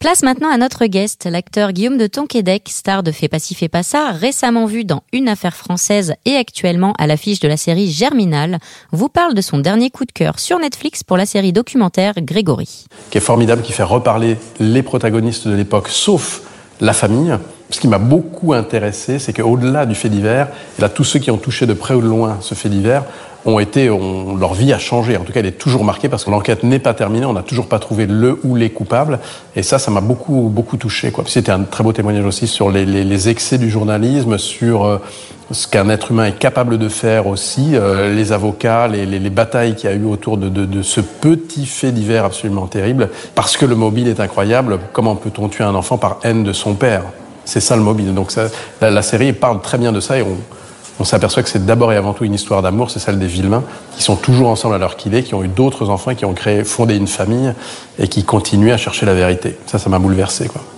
Place maintenant à notre guest, l'acteur Guillaume de Tonquédec, star de Fais pas ci, fais pas ça, récemment vu dans Une affaire française et actuellement à l'affiche de la série Germinal, vous parle de son dernier coup de cœur sur Netflix pour la série documentaire Grégory. Qui est formidable, qui fait reparler les protagonistes de l'époque, sauf la famille. Ce qui m'a beaucoup intéressé, c'est qu'au-delà du fait divers, et là, tous ceux qui ont touché de près ou de loin ce fait divers, leur vie a changé. En tout cas, elle est toujours marquée parce que l'enquête n'est pas terminée. On n'a toujours pas trouvé le ou les coupables. Et ça m'a beaucoup touché, quoi. C'était un très beau témoignage aussi sur les excès du journalisme, sur ce qu'un être humain est capable de faire aussi, les avocats, les batailles qu'il y a eu autour de ce petit fait divers absolument terrible. Parce que le mobile est incroyable, comment peut-on tuer un enfant par haine de son père ? C'est ça le mobile. Donc la série parle très bien de ça et on s'aperçoit que c'est d'abord et avant tout une histoire d'amour, c'est celle des Villemain, qui sont toujours ensemble à l'heure qu'il est, qui ont eu d'autres enfants, qui ont fondé une famille et qui continuent à chercher la vérité. Ça m'a bouleversé, quoi.